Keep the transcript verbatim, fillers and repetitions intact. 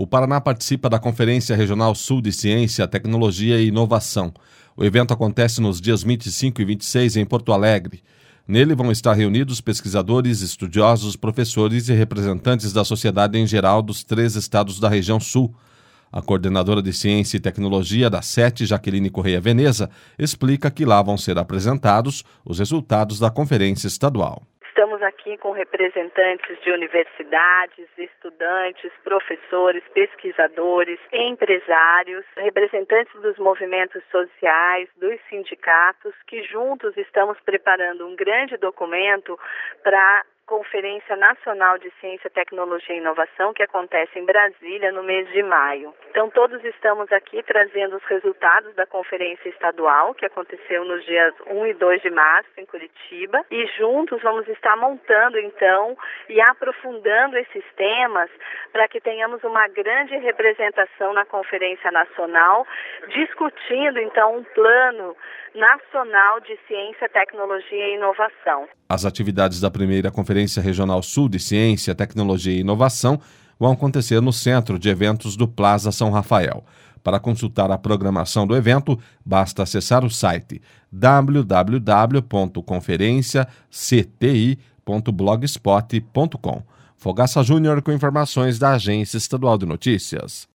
O Paraná participa da Conferência Regional Sul de Ciência, Tecnologia e Inovação. O evento acontece nos dias vinte e cinco e vinte e seis em Porto Alegre. Nele vão estar reunidos pesquisadores, estudiosos, professores e representantes da sociedade em geral dos três estados da região sul. A coordenadora de Ciência e Tecnologia da S E T, Jaqueline Correia Veneza, explica que lá vão ser apresentados os resultados da conferência estadual. Estamos aqui com representantes de universidades, estudantes, professores, pesquisadores, empresários, representantes dos movimentos sociais, dos sindicatos, que juntos estamos preparando um grande documento para Conferência Nacional de Ciência, Tecnologia e Inovação, que acontece em Brasília no mês de maio. Então, todos estamos aqui trazendo os resultados da Conferência Estadual, que aconteceu nos dias um e dois de março, em Curitiba, e juntos vamos estar montando, então, e aprofundando esses temas para que tenhamos uma grande representação na Conferência Nacional, discutindo, então, um plano nacional de ciência, tecnologia e inovação. As atividades da primeira Conferência Regional Sul de Ciência, Tecnologia e Inovação vão acontecer no Centro de Eventos do Plaza São Rafael. Para consultar a programação do evento, basta acessar o site w w w ponto conferência c t i ponto blogspot ponto com. Fogaça Júnior com informações da Agência Estadual de Notícias.